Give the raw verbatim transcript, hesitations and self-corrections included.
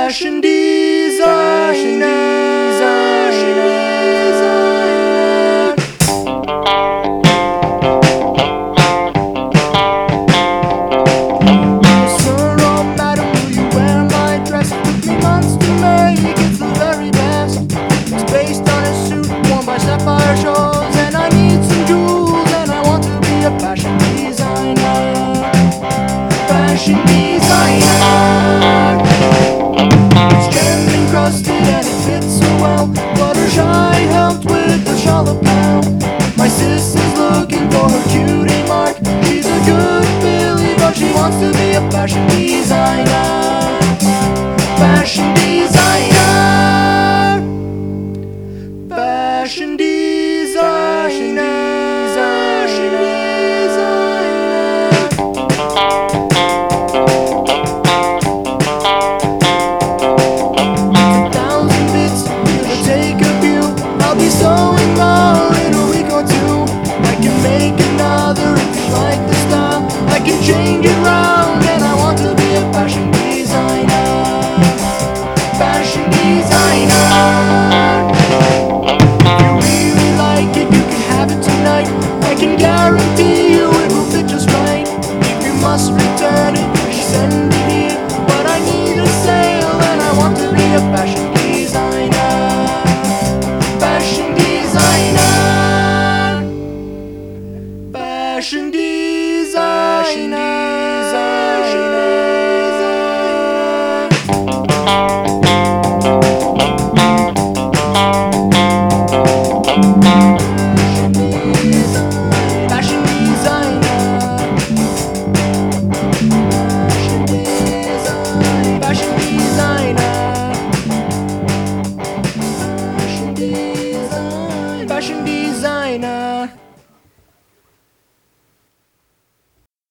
Fashion designer. Fashion designer, fashion designer. It's gem encrusted and it fits so well. Fluttershy helped with the shawl lapel. My sister's looking for her cutie mark. She's a good filly, but she wants to be a fashion designer. Fashion designer. Fashion designer. So in love in a week or two, I can make another if you like the style. I can change it round, and I want to be a fashion designer. Fashion designer. If you really like it, you can have it tonight. I can guarantee you it will fit just right. If you must return it, send it here. But I need a sale, and I want to be a fashion